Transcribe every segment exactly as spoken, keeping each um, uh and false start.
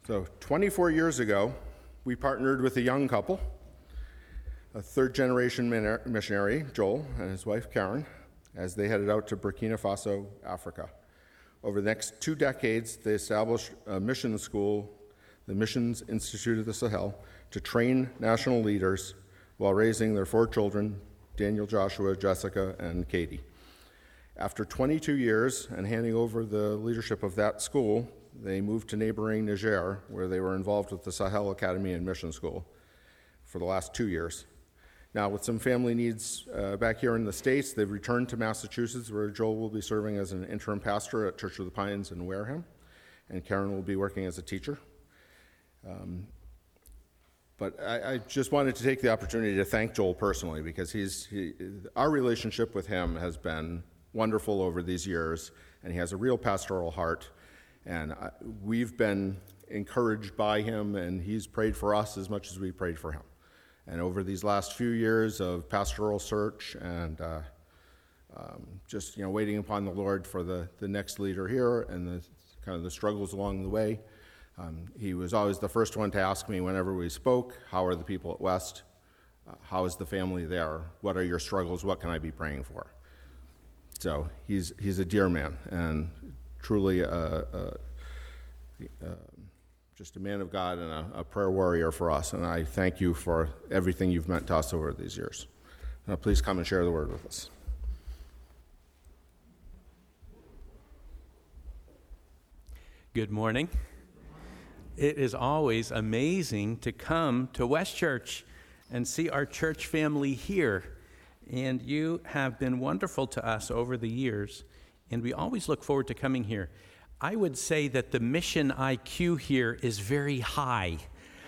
So twenty-four years ago, we partnered with a young couple, a third-generation missionary, Joel, and his wife, Karen, as they headed out to Burkina Faso, Africa. Over the next two decades, they established a mission school, the Missions Institute of the Sahel, to train national leaders while raising their four children, Daniel, Joshua, Jessica, and Katie. After twenty-two years and handing over the leadership of that school, they moved to neighboring Niger, where they were involved with the Sahel Academy and Mission School for the last two years. Now, with some family needs uh, back here in the States, they've returned to Massachusetts, where Joel will be serving as an interim pastor at Church of the Pines in Wareham, and Karen will be working as a teacher. Um, but I, I just wanted to take the opportunity to thank Joel personally, because he's he, our relationship with him has been wonderful over these years, and he has a real pastoral heart. And I, we've been encouraged by him, and he's prayed for us as much as we prayed for him. And over these last few years of pastoral search and uh, um, just you know waiting upon the Lord for the, the next leader here and the kind of the struggles along the way, um, he was always the first one to ask me whenever we spoke, how are the people at West? Uh, how is the family there? What are your struggles? What can I be praying for? So he's he's a dear man, and truly a, a, a, just a man of God and a, a prayer warrior for us. And I thank you for everything you've meant to us over these years. Now, please come and share the word with us. Good morning. It is always amazing to come to West Church and see our church family here. And you have been wonderful to us over the years, and we always look forward to coming here. I would say that the mission I Q here is very high.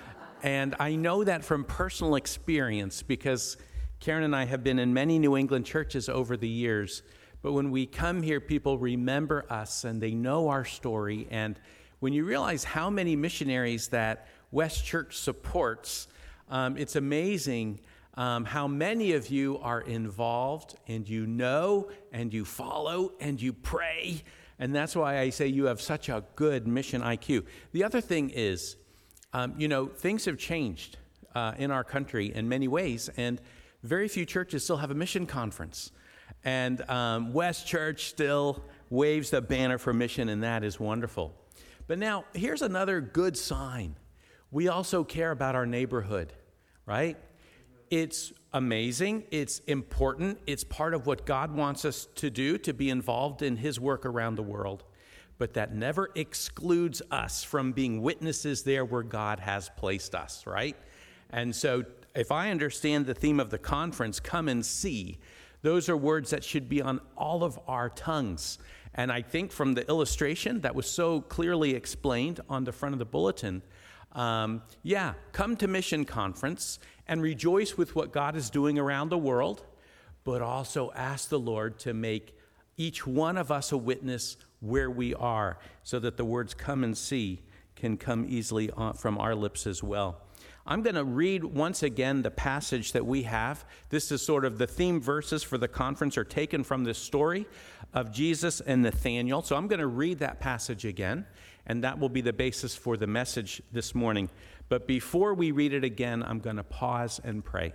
And I know that from personal experience, because Karen and I have been in many New England churches over the years. But when we come here, people remember us and they know our story. And when you realize how many missionaries that West Church supports, um, it's amazing Um, how many of you are involved, and you know, and you follow, and you pray, and that's why I say you have such a good mission I Q. The other thing is, um, you know, things have changed uh, in our country in many ways, and very few churches still have a mission conference, and um, West Church still waves the banner for mission, and that is wonderful. But now, here's another good sign. We also care about our neighborhood, right? It's amazing, it's important, it's part of what God wants us to do, to be involved in his work around the world. But that never excludes us from being witnesses there where God has placed us, right? And so if I understand the theme of the conference, come and see, those are words that should be on all of our tongues. And I think from the illustration that was so clearly explained on the front of the bulletin, Um, yeah, come to Mission Conference and rejoice with what God is doing around the world, but also ask the Lord to make each one of us a witness where we are, so that the words come and see can come easily on, from our lips as well. I'm going to read once again the passage that we have. This is sort of the theme verses for the conference are taken from this story of Jesus and Nathanael. So I'm going to read that passage again, and that will be the basis for the message this morning. But before we read it again, I'm going to pause and pray.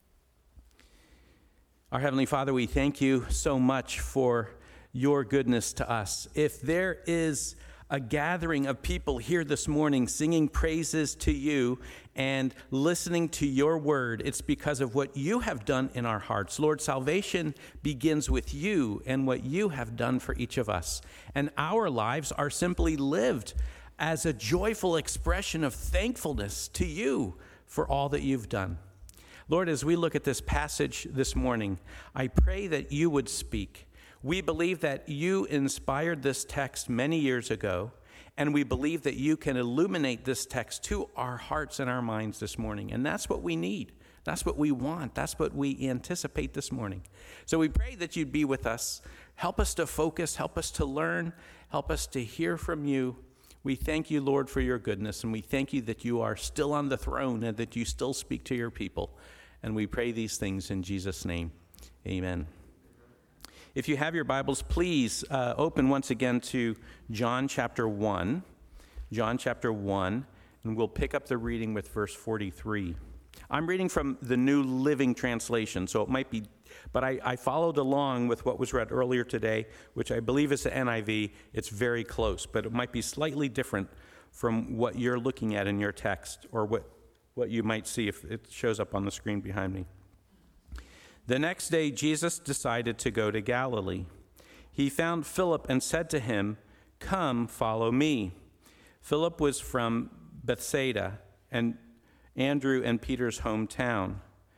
Our Heavenly Father, we thank you so much for your goodness to us. If there is a gathering of people here this morning singing praises to you and listening to your word, it's because of what you have done in our hearts. Lord, salvation begins with you and what you have done for each of us. And our lives are simply lived as a joyful expression of thankfulness to you for all that you've done. Lord, as we look at this passage this morning, I pray that you would speak. We believe that you inspired this text many years ago, and we believe that you can illuminate this text to our hearts and our minds this morning. And that's what we need. That's what we want. That's what we anticipate this morning. So we pray that you'd be with us. Help us to focus. Help us to learn. Help us to hear from you. We thank you, Lord, for your goodness, and we thank you that you are still on the throne and that you still speak to your people. And we pray these things in Jesus' name. Amen. If you have your Bibles, please uh, open once again to John chapter one. John chapter one, and we'll pick up the reading with verse forty-three. I'm reading from the New Living Translation, so it might be, but I, I followed along with what was read earlier today, which I believe is the N I V. It's very close, but it might be slightly different from what you're looking at in your text, or what, what you might see if it shows up on the screen behind me. The next day, Jesus decided to go to Galilee. He found Philip and said to him, "Come, follow me." Philip was from Bethsaida, and Andrew and Peter's hometown.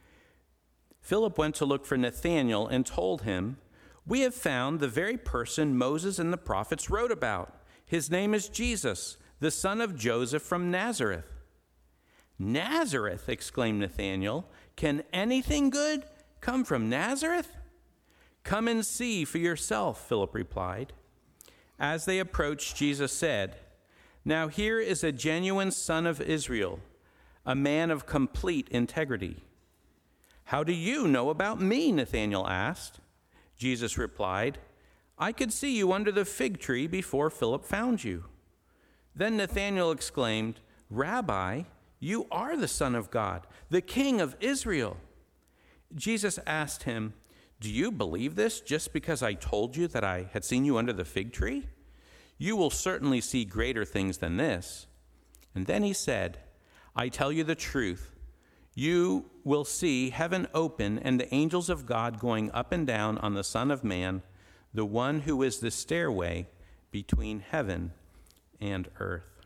Philip went to look for Nathanael and told him, "We have found the very person Moses and the prophets wrote about. His name is Jesus, the son of Joseph from Nazareth." "Nazareth," exclaimed Nathanael. "Can anything good come from Nazareth?" "Come and see for yourself," Philip replied. As they approached, Jesus said, "Now here is a genuine son of Israel, a man of complete integrity." "How do you know about me?" Nathanael asked. Jesus replied, "I could see you under the fig tree before Philip found you." Then Nathanael exclaimed, "Rabbi, you are the Son of God, the King of Israel." Jesus asked him, "Do you believe this just because I told you that I had seen you under the fig tree? You will certainly see greater things than this." And then he said, "I tell you the truth. You will see heaven open and the angels of God going up and down on the Son of Man, the one who is the stairway between heaven and earth."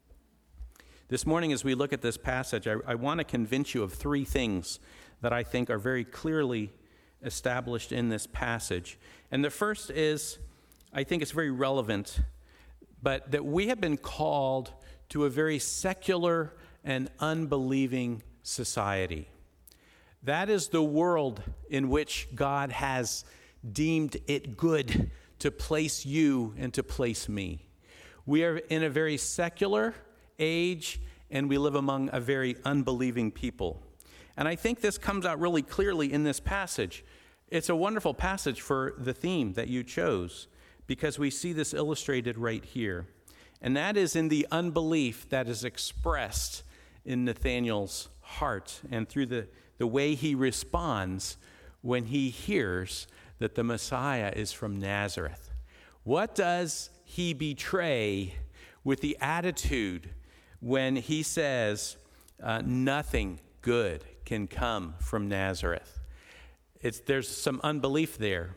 This morning, as we look at this passage, I, I want to convince you of three things that I think are very clearly established in this passage. And the first is, I think it's very relevant, but that we have been called to a very secular and unbelieving society. That is the world in which God has deemed it good to place you and to place me. We are in a very secular age, and we live among a very unbelieving people. And I think this comes out really clearly in this passage. It's a wonderful passage for the theme that you chose, because we see this illustrated right here. And that is in the unbelief that is expressed in Nathanael's heart and through the, the way he responds when he hears that the Messiah is from Nazareth. What does he betray with the attitude when he says, uh, nothing good can come from Nazareth? It's, there's some unbelief there.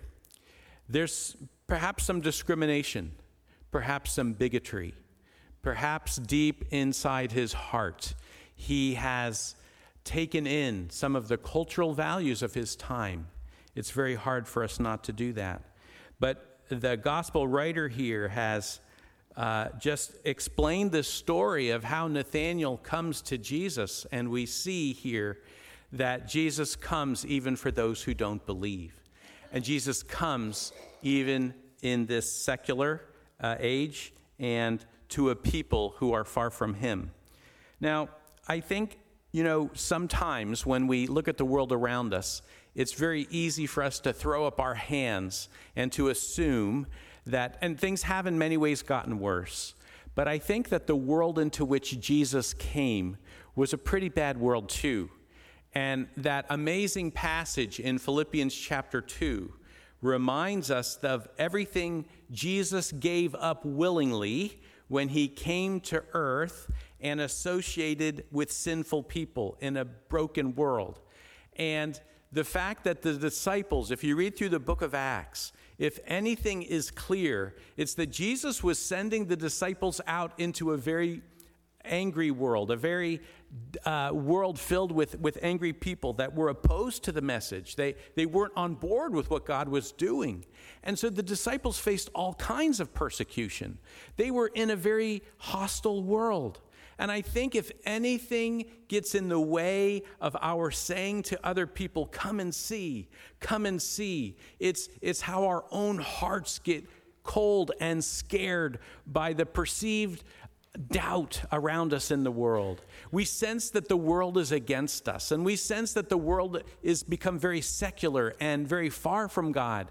There's perhaps some discrimination, perhaps some bigotry, perhaps deep inside his heart, he has taken in some of the cultural values of his time. It's very hard for us not to do that. But the gospel writer here has uh, just explained the story of how Nathanael comes to Jesus, and we see here that Jesus comes even for those who don't believe. And Jesus comes even in this secular uh, age and to a people who are far from him. Now, I think, you know, sometimes when we look at the world around us, it's very easy for us to throw up our hands and to assume that, and things have in many ways gotten worse, but I think that the world into which Jesus came was a pretty bad world too. And that amazing passage in Philippians chapter two reminds us of everything Jesus gave up willingly when he came to earth and associated with sinful people in a broken world. And the fact that the disciples, if you read through the book of Acts, if anything is clear, it's that Jesus was sending the disciples out into a very angry world, a very uh, world filled with, with angry people that were opposed to the message. They, they weren't on board with what God was doing. And so the disciples faced all kinds of persecution. They were in a very hostile world. And I think if anything gets in the way of our saying to other people, come and see, come and see, it's, it's how our own hearts get cold and scared by the perceived doubt around us in the world. We sense that the world is against us, and we sense that the world is become very secular and very far from God.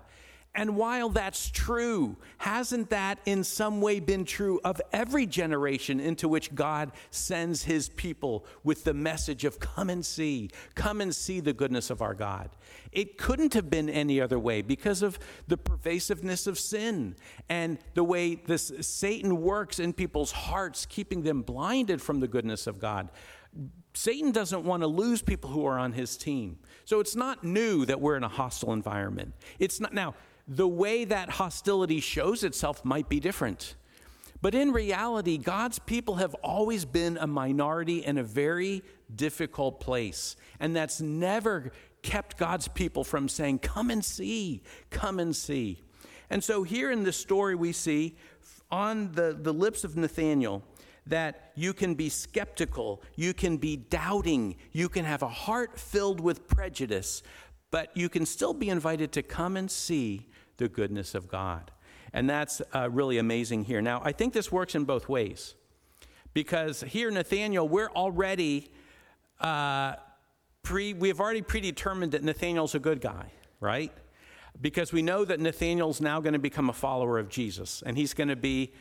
And while that's true, hasn't that in some way been true of every generation into which God sends his people with the message of come and see, come and see the goodness of our God? It couldn't have been any other way because of the pervasiveness of sin and the way this Satan works in people's hearts, keeping them blinded from the goodness of God. Satan doesn't want to lose people who are on his team. So it's not new that we're in a hostile environment. It's not now. The way that hostility shows itself might be different. But in reality, God's people have always been a minority in a very difficult place. And that's never kept God's people from saying, come and see, come and see. And so here in this story, we see on the, the lips of Nathanael that you can be skeptical, you can be doubting, you can have a heart filled with prejudice, but you can still be invited to come and see the goodness of God. And that's uh, really amazing here. Now, I think this works in both ways. Because here, Nathanael, we're already, uh, pre, we have already predetermined that Nathanael's a good guy, right? Because we know that Nathanael's now going to become a follower of Jesus. And he's going to be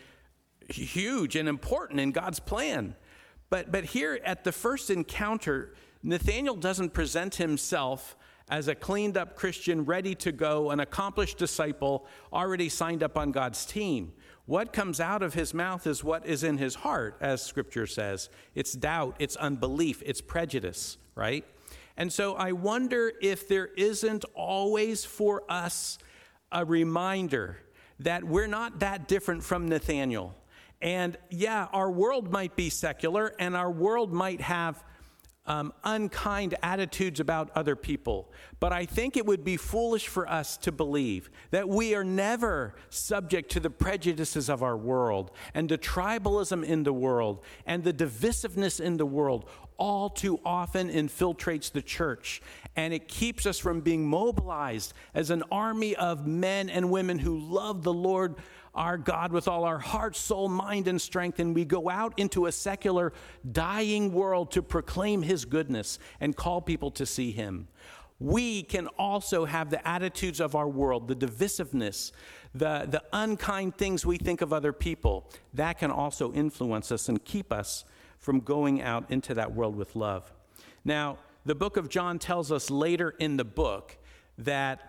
huge and important in God's plan. But, but here at the first encounter, Nathanael doesn't present himself as a cleaned up Christian, ready to go, an accomplished disciple, already signed up on God's team. What comes out of his mouth is what is in his heart, as Scripture says. It's doubt, it's unbelief, it's prejudice, right? And so I wonder if there isn't always for us a reminder that we're not that different from Nathanael. And yeah, our world might be secular, and our world might have Um, unkind attitudes about other people. But I think it would be foolish for us to believe that we are never subject to the prejudices of our world and the tribalism in the world and the divisiveness in the world all too often infiltrates the church. And it keeps us from being mobilized as an army of men and women who love the Lord our God with all our heart, soul, mind, and strength, and we go out into a secular, dying world to proclaim his goodness and call people to see him. We can also have the attitudes of our world, the divisiveness, the, the unkind things we think of other people. That can also influence us and keep us from going out into that world with love. Now, the book of John tells us later in the book that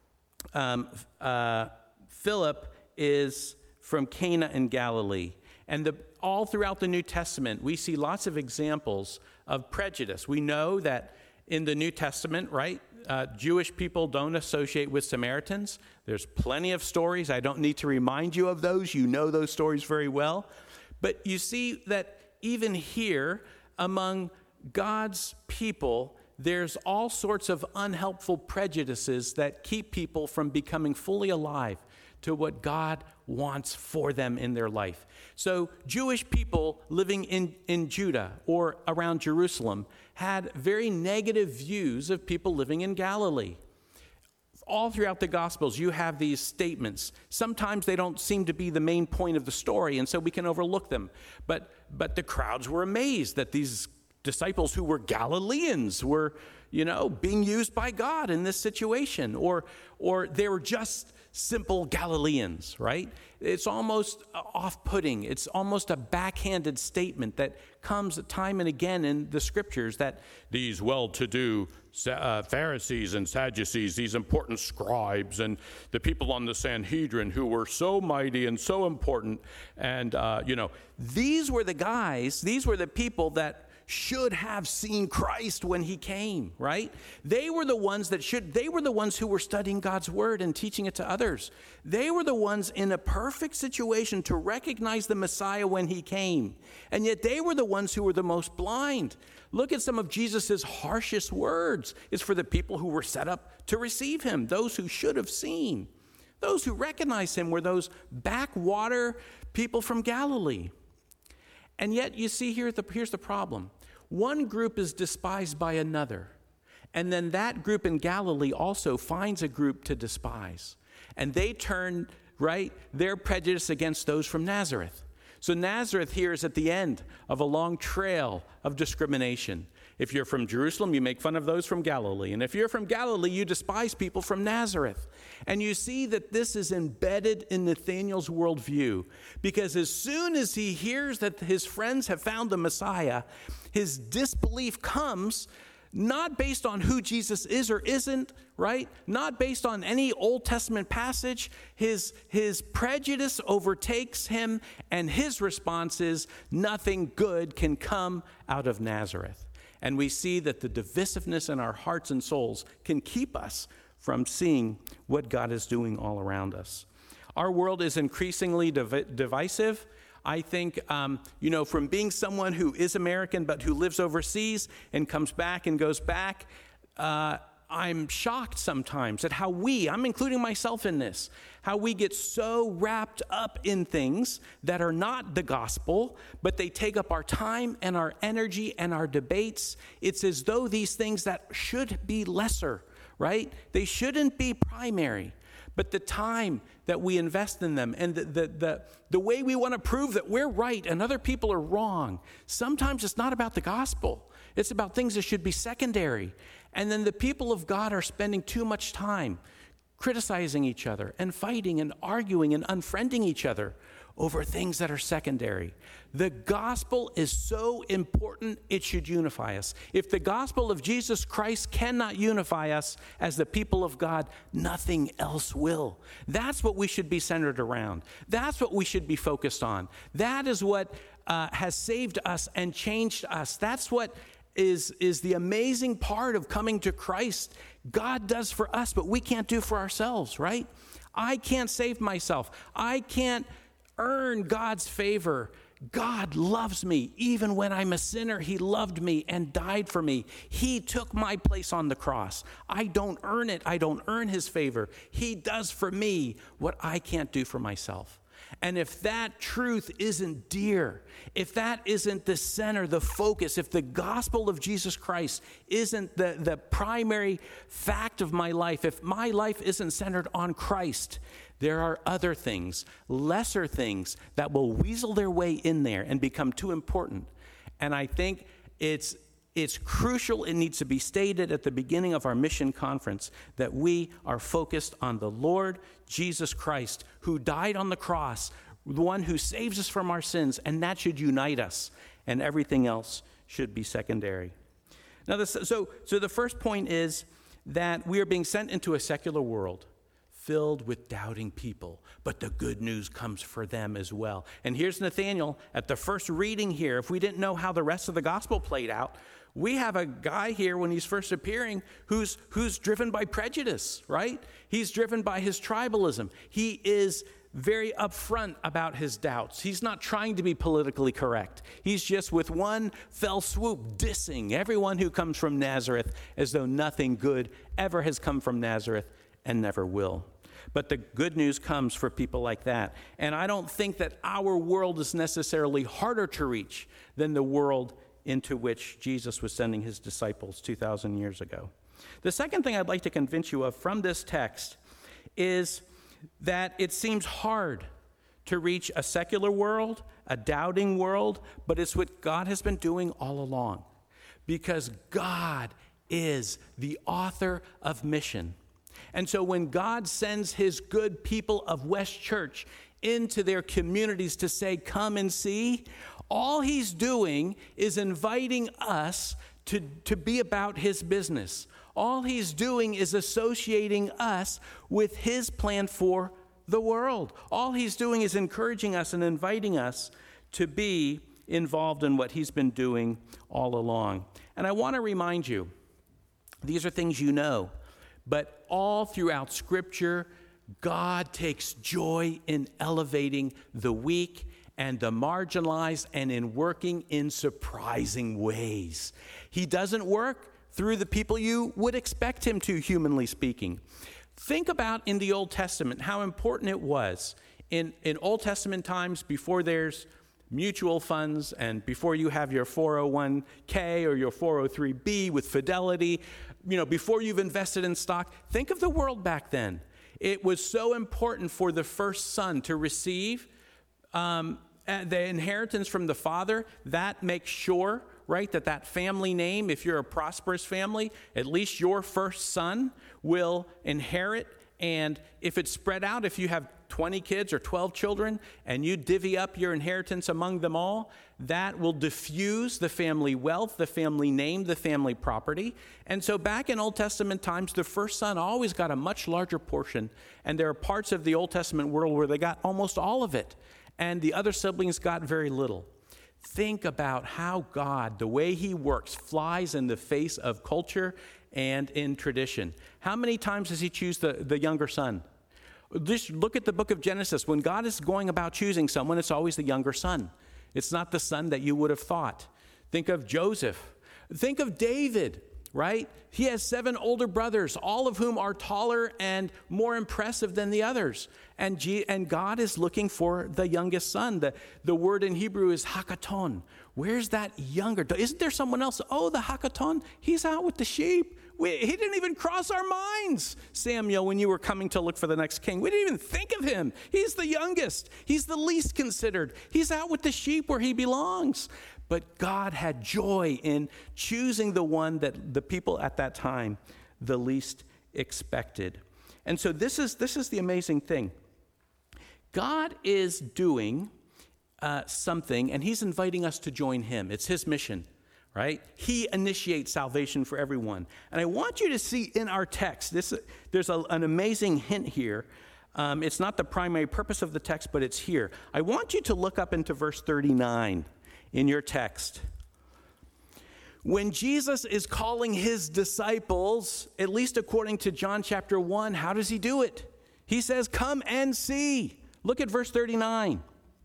um, uh, Philip is from Cana in Galilee. And the, all throughout the New Testament, we see lots of examples of prejudice. We know that in the New Testament, right, uh, Jewish people don't associate with Samaritans. There's plenty of stories. I don't need to remind you of those. You know those stories very well. But you see that even here, among God's people, there's all sorts of unhelpful prejudices that keep people from becoming fully alive to what God wants for them in their life. So Jewish people living in, in Judah or around Jerusalem had very negative views of people living in Galilee. All throughout the Gospels, you have these statements. Sometimes they don't seem to be the main point of the story, and so we can overlook them. But, but the crowds were amazed that these disciples who were Galileans were, you know, being used by God in this situation, or, or they were just simple Galileans, right? It's almost off-putting. It's almost a backhanded statement that comes time and again in the Scriptures that these well-to-do uh, Pharisees and Sadducees, these important scribes and the people on the Sanhedrin who were so mighty and so important, and, uh, you know, these were the guys, these were the people that should have seen Christ when he came, right? They were the ones that should, they were the ones who were studying God's word and teaching it to others. They were the ones in a perfect situation to recognize the Messiah when he came. And yet they were the ones who were the most blind. Look at some of Jesus's harshest words. It's for the people who were set up to receive him, those who should have seen. Those who recognized him were those backwater people from Galilee. And yet, you see, here the, here's the problem. One group is despised by another. And then that group in Galilee also finds a group to despise. And they turn, right, their prejudice against those from Nazareth. So Nazareth here is at the end of a long trail of discrimination. If you're from Jerusalem, you make fun of those from Galilee. And if you're from Galilee, you despise people from Nazareth. And you see that this is embedded in Nathanael's worldview, because as soon as he hears that his friends have found the Messiah, his disbelief comes not based on who Jesus is or isn't, right? Not based on any Old Testament passage. His, his prejudice overtakes him, and his response is, nothing good can come out of Nazareth. And we see that the divisiveness in our hearts and souls can keep us from seeing what God is doing all around us. Our world is increasingly div- divisive. I think, um, you know, from being someone who is American but who lives overseas and comes back and goes back, uh, I'm shocked sometimes at how we, I'm including myself in this, how we get so wrapped up in things that are not the gospel, but they take up our time and our energy and our debates. It's as though these things that should be lesser, right? They shouldn't be primary. But the time that we invest in them and the, the, the, the way we want to prove that we're right and other people are wrong, sometimes it's not about the gospel. It's about things that should be secondary. And then the people of God are spending too much time criticizing each other and fighting and arguing and unfriending each other over things that are secondary. The gospel is so important, it should unify us. If the gospel of Jesus Christ cannot unify us as the people of God, nothing else will. That's what we should be centered around. That's what we should be focused on. That is what uh, has saved us and changed us. That's what is, is the amazing part of coming to Christ. God does for us, but we can't do for ourselves, right? I can't save myself. I can't earn God's favor. God loves me. Even when I'm a sinner, he loved me and died for me. He took my place on the cross. I don't earn it. I don't earn his favor. He does for me what I can't do for myself. And if that truth isn't dear, if that isn't the center, the focus, if the gospel of Jesus Christ isn't the, the primary fact of my life, if my life isn't centered on Christ, there are other things, lesser things, that will weasel their way in there and become too important. And I think it's it's crucial, it needs to be stated at the beginning of our mission conference, that we are focused on the Lord Jesus Christ, who died on the cross, the one who saves us from our sins, and that should unite us, and everything else should be secondary. Now, this, so, so the first point is that we are being sent into a secular world filled with doubting people, but the good news comes for them as well. And here's Nathanael at the first reading here. If we didn't know how the rest of the gospel played out, we have a guy here when he's first appearing who's who's driven by prejudice, right? He's driven by his tribalism. He is very upfront about his doubts. He's not trying to be politically correct. He's just with one fell swoop dissing everyone who comes from Nazareth as though nothing good ever has come from Nazareth and never will. But the good news comes for people like that. And I don't think that our world is necessarily harder to reach than the world into which Jesus was sending his disciples two thousand years ago. The second thing I'd like to convince you of from this text is that it seems hard to reach a secular world, a doubting world, but it's what God has been doing all along. Because God is the author of mission. And so when God sends his good people of West Church into their communities to say, come and see, all he's doing is inviting us to, to be about his business. All he's doing is associating us with his plan for the world. All he's doing is encouraging us and inviting us to be involved in what he's been doing all along. And I want to remind you, these are things you know, but all throughout Scripture, God takes joy in elevating the weak and the marginalized and in working in surprising ways. He doesn't work through the people you would expect him to, humanly speaking. Think about in the Old Testament how important it was in, in Old Testament times, before there's mutual funds and before you have your four oh one k or your four oh three b with Fidelity, you know, before you've invested in stock. Think of the world back then. It was so important for the first son to receive um, the inheritance from the father. That makes sure, right, that that family name, if you're a prosperous family, at least your first son will inherit. And if it's spread out, if you have twenty kids or twelve children and you divvy up your inheritance among them all, that will diffuse the family wealth, the family name, the family property. And so back in Old Testament times, the first son always got a much larger portion. And there are parts of the Old Testament world where they got almost all of it, and the other siblings got very little. Think about how God, the way he works, flies in the face of culture and in tradition. How many times does he choose the, the younger son? Just look at the book of Genesis. When God is going about choosing someone, it's always the younger son. It's not the son that you would have thought. Think of Joseph. Think of David, right? He has seven older brothers, all of whom are taller and more impressive than the others. And, G- and God is looking for the youngest son. The, the word in Hebrew is hakaton. Where's that younger? Isn't there someone else? Oh, the hakaton, he's out with the sheep. We, he didn't even cross our minds, Samuel, when you were coming to look for the next king. We didn't even think of him. He's the youngest. He's the least considered. He's out with the sheep where he belongs. But God had joy in choosing the one that the people at that time the least expected. And so this is, this is the amazing thing. God is doing uh, something, and he's inviting us to join him. It's his mission. Right? He initiates salvation for everyone. And I want you to see in our text, this, there's a, an amazing hint here. Um, it's not the primary purpose of the text, but it's here. I want you to look up into verse thirty-nine in your text. When Jesus is calling his disciples, at least according to John chapter one, how does he do it? He says, come and see. Look at verse thirty-nine.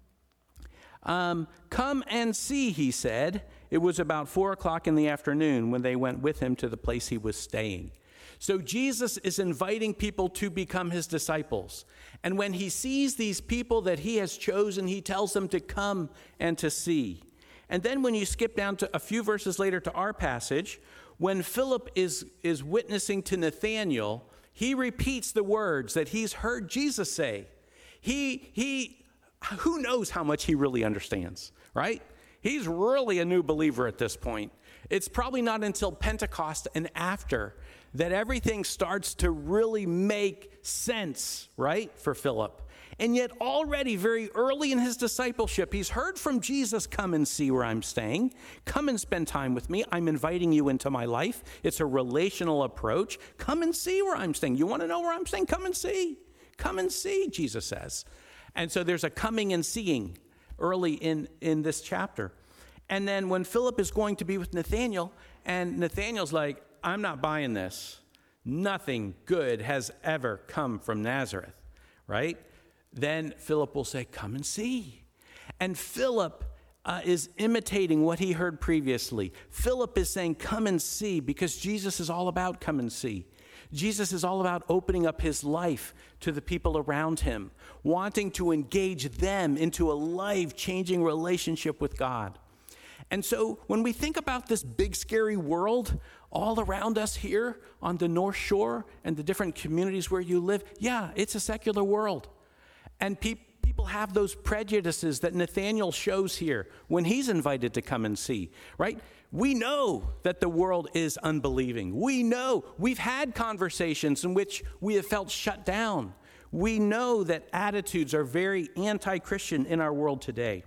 Um, come and see, he said. It was about four o'clock in the afternoon when they went with him to the place he was staying. So Jesus is inviting people to become his disciples. And when he sees these people that he has chosen, he tells them to come and to see. And then when you skip down to a few verses later to our passage, when Philip is, is witnessing to Nathanael, he repeats the words that he's heard Jesus say. He, he, who knows how much he really understands, right? He's really a new believer at this point. It's probably not until Pentecost and after that everything starts to really make sense, right, for Philip. And yet already very early in his discipleship, he's heard from Jesus, come and see where I'm staying. Come and spend time with me. I'm inviting you into my life. It's a relational approach. Come and see where I'm staying. You want to know where I'm staying? Come and see. Come and see, Jesus says. And so there's a coming and seeing early in, in this chapter. And then when Philip is going to be with Nathanael, and Nathanael's like, I'm not buying this. Nothing good has ever come from Nazareth, right? Then Philip will say, come and see. And Philip uh, is imitating what he heard previously. Philip is saying, come and see, because Jesus is all about come and see. Jesus is all about opening up his life to the people around him, wanting to engage them into a life-changing relationship with God. And so when we think about this big, scary world all around us here on the North Shore and the different communities where you live, yeah, it's a secular world. And pe- people have those prejudices that Nathanael shows here when he's invited to come and see, right? We know that the world is unbelieving. We know we've had conversations in which we have felt shut down. We know that attitudes are very anti-Christian in our world today.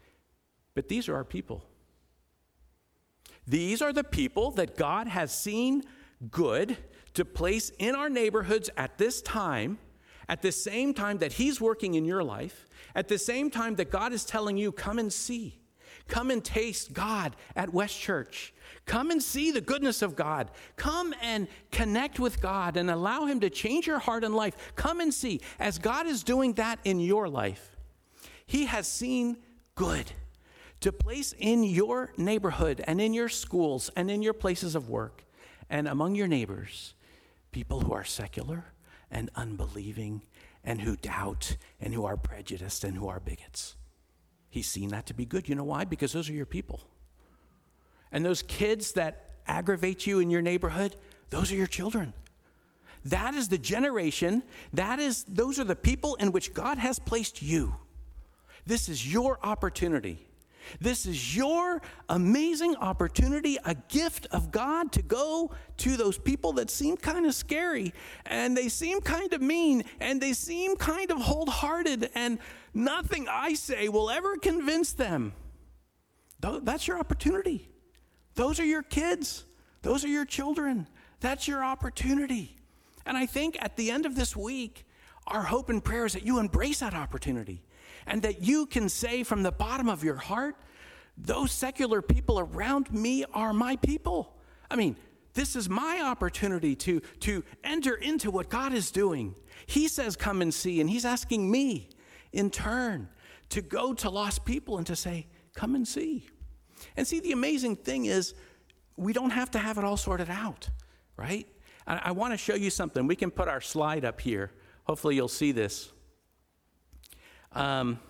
But these are our people. These are the people that God has seen good to place in our neighborhoods at this time, at the same time that he's working in your life, at the same time that God is telling you, come and see. Come and taste God at West Church. Come and see the goodness of God. Come and connect with God and allow him to change your heart and life. Come and see. As God is doing that in your life, he has seen good to place in your neighborhood and in your schools and in your places of work and among your neighbors people who are secular and unbelieving and who doubt and who are prejudiced and who are bigots. He's seen that to be good. You know why? Because those are your people. And those kids that aggravate you in your neighborhood, those are your children. That is the generation, that is, those are the people in which God has placed you. This is your opportunity This is your amazing opportunity, a gift of God to go to those people that seem kind of scary, and they seem kind of mean, and they seem kind of wholehearted, and nothing I say will ever convince them. That's your opportunity. Those are your kids. Those are your children. That's your opportunity. And I think at the end of this week, our hope and prayer is that you embrace that opportunity and that you can say from the bottom of your heart, those secular people around me are my people. I mean, this is my opportunity to, to enter into what God is doing. He says, come and see, and he's asking me in turn to go to lost people and to say, come and see. And see, the amazing thing is we don't have to have it all sorted out, right? I, I want to show you something. We can put our slide up here. Hopefully you'll see this. Um,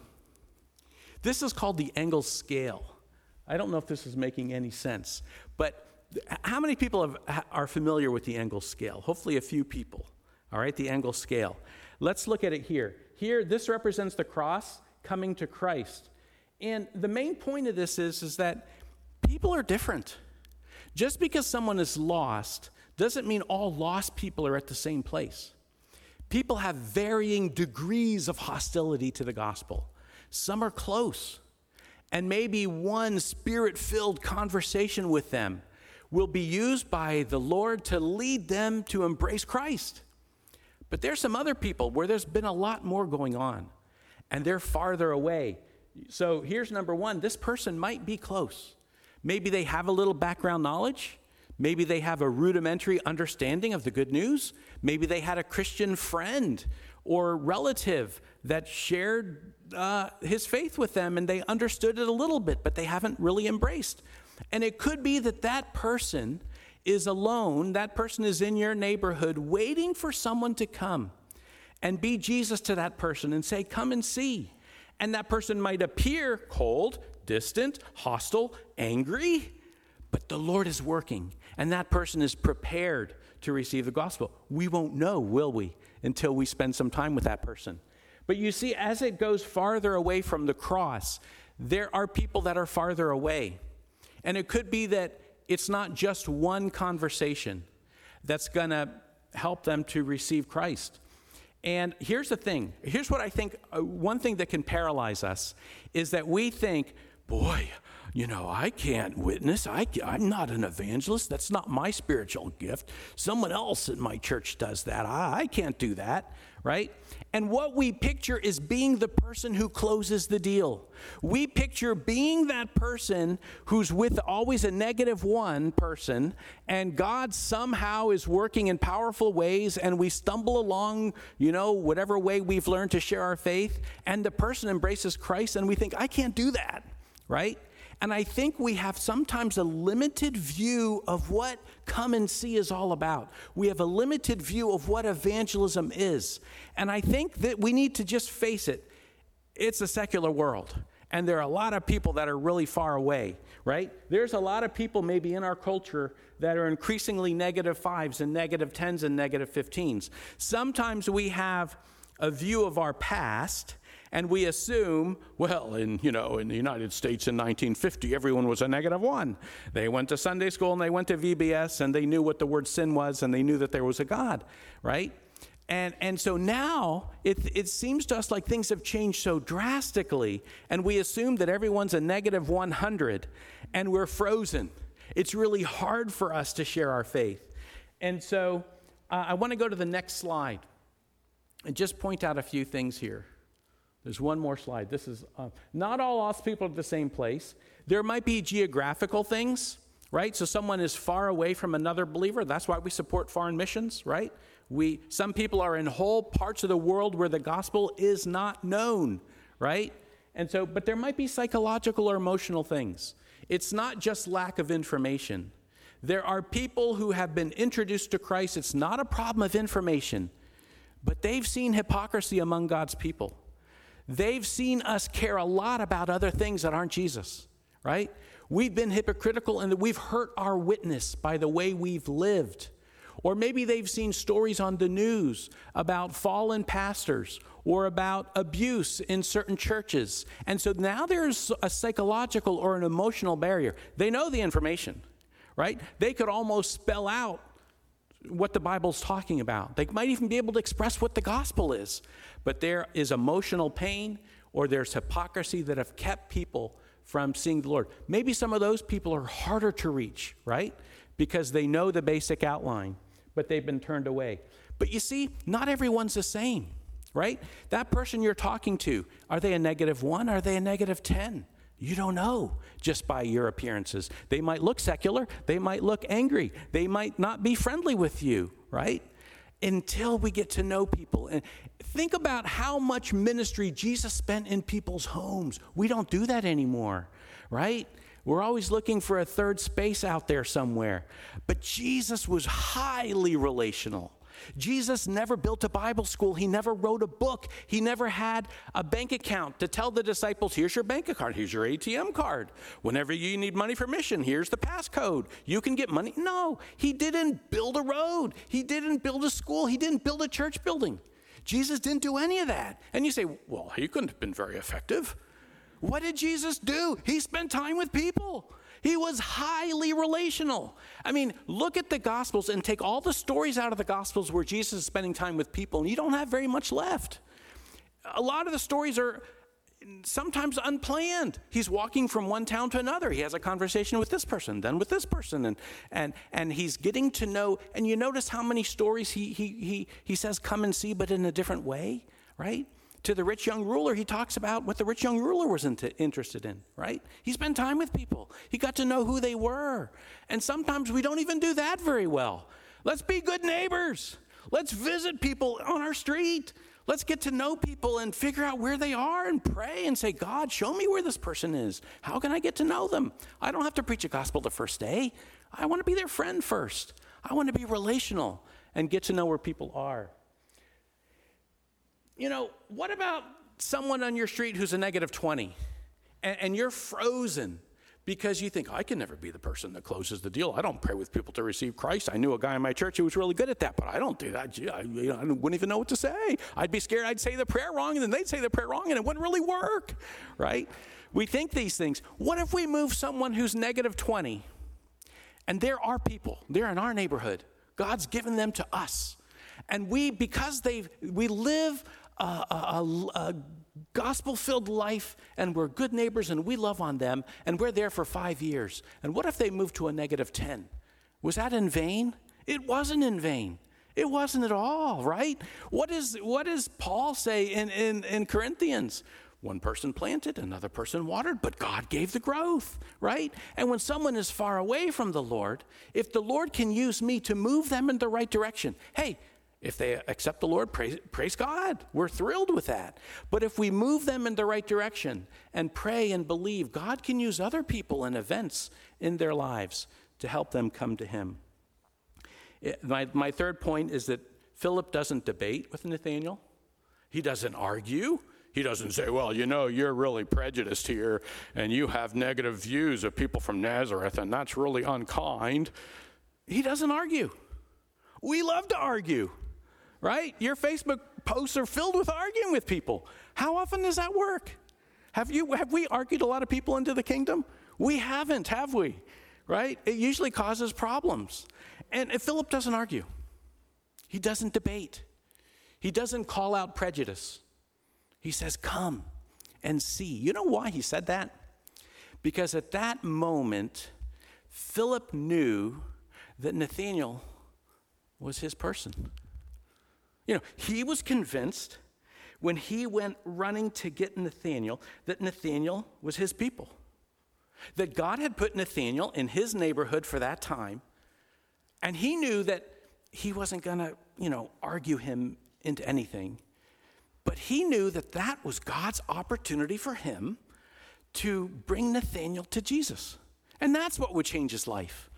this is called the Engel scale. I don't know if this is making any sense, but how many people have, are familiar with the Engel scale? Hopefully a few people, all right, the Engel scale. Let's look at it here. Here, this represents the cross coming to Christ. And the main point of this is, is that people are different. Just because someone is lost doesn't mean all lost people are at the same place. People have varying degrees of hostility to the gospel. Some are close, and maybe one spirit-filled conversation with them will be used by the Lord to lead them to embrace Christ. But there's some other people where there's been a lot more going on, and they're farther away. So here's number one. This person might be close. Maybe they have a little background knowledge. Maybe they have a rudimentary understanding of the good news. Maybe they had a Christian friend or relative that shared uh, his faith with them, and they understood it a little bit, but they haven't really embraced. And it could be that that person is alone. That person is in your neighborhood waiting for someone to come and be Jesus to that person and say, come and see. And that person might appear cold, distant, hostile, angry, but the Lord is working, and that person is prepared to receive the gospel. We won't know, will we, until we spend some time with that person. But you see, as it goes farther away from the cross, there are people that are farther away. And it could be that it's not just one conversation that's going to help them to receive Christ. And here's the thing. Here's what I think. Uh, one thing that can paralyze us is that we think, boy, you know, I can't witness. I, I'm not an evangelist. That's not my spiritual gift. Someone else in my church does that. I, I can't do that, right? And what we picture is being the person who closes the deal. We picture being that person who's with always a negative one person, and God somehow is working in powerful ways, and we stumble along, you know, whatever way we've learned to share our faith, and the person embraces Christ, and we think, I can't do that, right? And I think we have sometimes a limited view of what come and see is all about. We have a limited view of what evangelism is. And I think that we need to just face it. It's a secular world. And there are a lot of people that are really far away, right? There's a lot of people maybe in our culture that are increasingly negative fives and negative tens and negative fifteens. Sometimes we have a view of our past, and we assume, well, in, you know, in the United States in nineteen fifty, everyone was a negative one. They went to Sunday school and they went to V B S and they knew what the word sin was and they knew that there was a God, right? And and so now it it seems to us like things have changed so drastically, and we assume that everyone's a negative one hundred and we're frozen. It's really hard for us to share our faith. And so uh, I want to go to the next slide and just point out a few things here. There's one more slide. This is uh, not all lost people are at the same place. There might be geographical things, right? So someone is far away from another believer. That's why we support foreign missions, right? We some people are in whole parts of the world where the gospel is not known, right? And so, but there might be psychological or emotional things. It's not just lack of information. There are people who have been introduced to Christ. It's not a problem of information, but they've seen hypocrisy among God's people. They've seen us care a lot about other things that aren't Jesus, right? We've been hypocritical and we've hurt our witness by the way we've lived. Or maybe they've seen stories on the news about fallen pastors or about abuse in certain churches. And so now there's a psychological or an emotional barrier. They know the information, right? They could almost spell out what the Bible's talking about. They might even be able to express what the gospel is. But there is emotional pain or there's hypocrisy that have kept people from seeing the Lord. Maybe some of those people are harder to reach, right? Because they know the basic outline, but they've been turned away. But you see, not everyone's the same, right? That person you're talking to, are they a negative one? Are they a negative ten? You don't know just by your appearances. They might look secular. They might look angry. They might not be friendly with you, right? Until we get to know people. And think about how much ministry Jesus spent in people's homes. We don't do that anymore, right? We're always looking for a third space out there somewhere. But Jesus was highly relational. Jesus never built a Bible school. He never wrote a book. He never had a bank account to tell the disciples, here's your bank account, here's your A T M card. Whenever you need money for mission, here's the passcode. You can get money. No, he didn't build a road. He didn't build a school. He didn't build a church building. Jesus didn't do any of that. And you say, well, he couldn't have been very effective. What did Jesus do? He spent time with people. He was highly relational. I mean, look at the Gospels and take all the stories out of the Gospels where Jesus is spending time with people, and you don't have very much left. A lot of the stories are sometimes unplanned. He's walking from one town to another. He has a conversation with this person, then with this person, and and and he's getting to know. And you notice how many stories he he he he says, "Come and see," but in a different way, right? To the rich young ruler, he talks about what the rich young ruler was into, interested in, right? He spent time with people. He got to know who they were. And sometimes we don't even do that very well. Let's be good neighbors. Let's visit people on our street. Let's get to know people and figure out where they are and pray and say, God, show me where this person is. How can I get to know them? I don't have to preach a gospel the first day. I want to be their friend first. I want to be relational and get to know where people are. You know, what about someone on your street who's a negative twenty and, and you're frozen because you think, I can never be the person that closes the deal. I don't pray with people to receive Christ. I knew a guy in my church who was really good at that, but I don't do that. Gee, I, you know, I wouldn't even know what to say. I'd be scared I'd say the prayer wrong, and then they'd say the prayer wrong, and it wouldn't really work, right? We think these things. What if we move someone who's negative twenty, and there are people, they're in our neighborhood. God's given them to us. And we, because they've, we live a, a, a gospel-filled life, and we're good neighbors, and we love on them, and we're there for five years. And what if they move to a negative ten? Was that in vain? It wasn't in vain. It wasn't at all, right? What is what does Paul say in, in, in Corinthians? One person planted, another person watered, but God gave the growth, right? And when someone is far away from the Lord, if the Lord can use me to move them in the right direction, hey, if they accept the Lord, praise, praise God. We're thrilled with that. But if we move them in the right direction and pray and believe, God can use other people and events in their lives to help them come to him. It, my, my third point is that Philip doesn't debate with Nathanael. He doesn't argue. He doesn't say, well, you know, you're really prejudiced here and you have negative views of people from Nazareth, and that's really unkind. He doesn't argue. We love to argue. Right? Your Facebook posts are filled with arguing with people. How often does that work? Have you have we argued a lot of people into the kingdom? We haven't, have we? Right? It usually causes problems. And if Philip doesn't argue. He doesn't debate. He doesn't call out prejudice. He says, come and see. You know why he said that? Because at that moment, Philip knew that Nathanael was his person. You know, he was convinced when he went running to get Nathanael that Nathanael was his people. That God had put Nathanael in his neighborhood for that time, and he knew that he wasn't going to, you know, argue him into anything. But he knew that that was God's opportunity for him to bring Nathanael to Jesus. And that's what would change his life.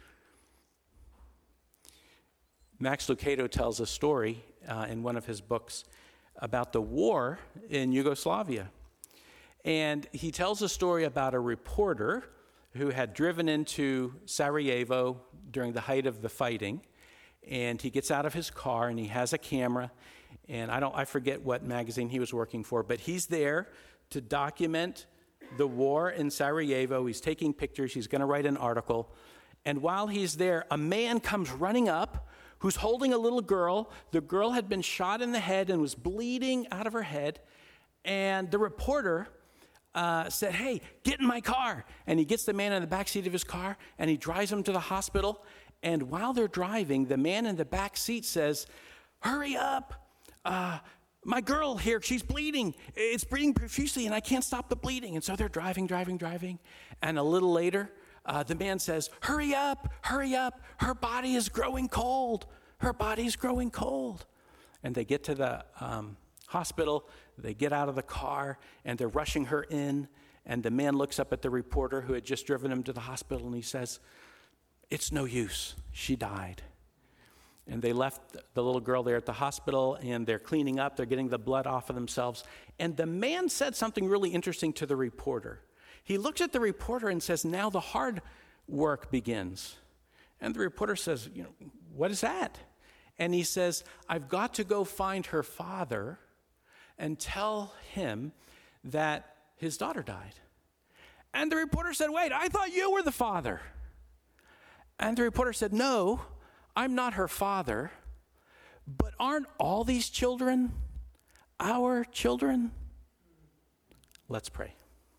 Max Lucado tells a story uh, in one of his books about the war in Yugoslavia. And he tells a story about a reporter who had driven into Sarajevo during the height of the fighting. And he gets out of his car and he has a camera And I don't, I forget what magazine he was working for, but he's there to document the war in Sarajevo. He's taking pictures. He's going to write an article. And while he's there, a man comes running up who's holding a little girl. The girl had been shot in the head and was bleeding out of her head. And the reporter uh, said, "Hey, get in my car." And he gets the man in the back seat of his car, and he drives him to the hospital. And while they're driving, the man in the back seat says, "Hurry up. Uh, my girl here, she's bleeding. It's bleeding profusely, and I can't stop the bleeding." And so they're driving, driving, driving. And a little later, uh, the man says, "Hurry up, hurry up. Her body is growing cold. Her body is growing cold." And they get to the um, hospital. They get out of the car, and they're rushing her in. And the man looks up at the reporter who had just driven him to the hospital, and he says, "It's no use. She died." And they left the little girl there at the hospital, and they're cleaning up. They're getting the blood off of themselves. And the man said something really interesting to the reporter. He looks at the reporter and says, "Now the hard work begins." And the reporter says, "You know, what is that?" And he says, "I've got to go find her father and tell him that his daughter died." And the reporter said, "Wait, I thought you were the father." And the reporter said, "No, I'm not her father, but aren't all these children our children?" Let's pray.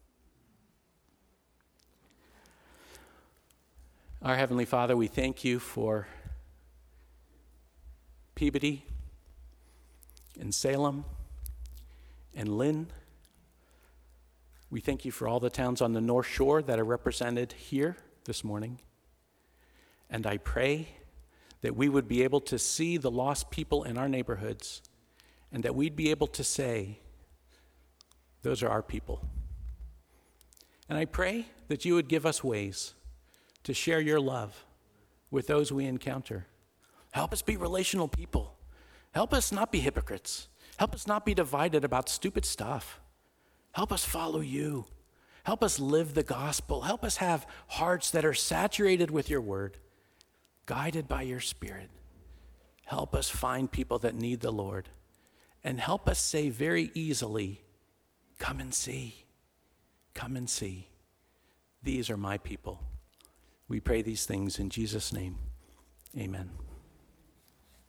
Our Heavenly Father, we thank you for Peabody and Salem and Lynn. We thank you for all the towns on the North Shore that are represented here this morning. And I pray that we would be able to see the lost people in our neighborhoods, and that we'd be able to say, those are our people. And I pray that you would give us ways to share your love with those we encounter. Help us be relational people. Help us not be hypocrites. Help us not be divided about stupid stuff. Help us follow you. Help us live the gospel. Help us have hearts that are saturated with your word, guided by your Spirit. Help us find people that need the Lord. And help us say very easily, "Come and see. Come and see. These are my people." We pray these things in Jesus' name. Amen.